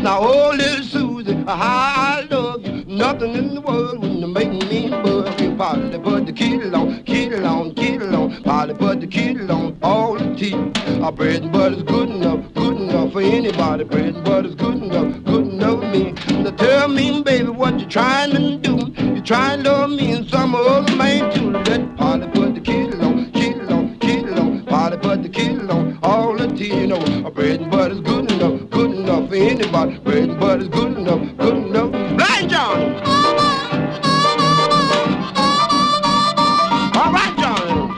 Now, oh, little Susie, how I love you. Nothing in the world wouldn't make me bug you. Polly put the kettle on, kettle on, kettle on. Polly put the kettle on, all the tea. Our bread and butter's good enough for anybody. Bread and butter's good enough for me. Now tell me, baby, what you trying to do? You trying to love me and some other man too. Let Polly put the kettle on, kettle on, kettle on. Polly put the kettle on, all the tea. You know, our bread and butter's good enough for anybody. Bread and butter's good enough. Blind John! All right, John!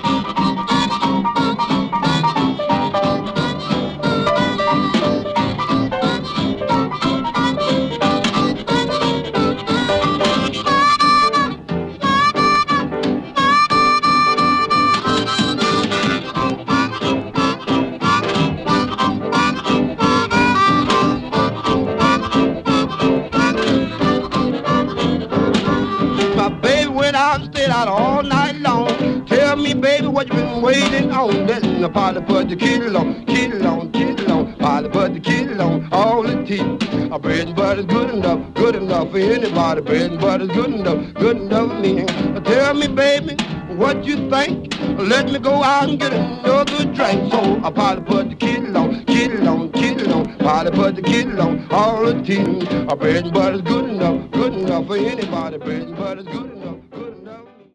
Stayed out all night long. Tell me, baby, what you been waiting on? Listen, the Polly put the kettle on, kettle on, kettle on. Polly put the kettle on, all the tea. Our bread and butter's good enough for anybody. Bread and butter's good enough for me. Tell me, baby, what you think? Let me go out and get another drink. So I Polly put the kettle on, kettle on, kettle on. Polly put the kettle on, all the tea. Our bread and butter's good enough for anybody. Bread and butter's good enough.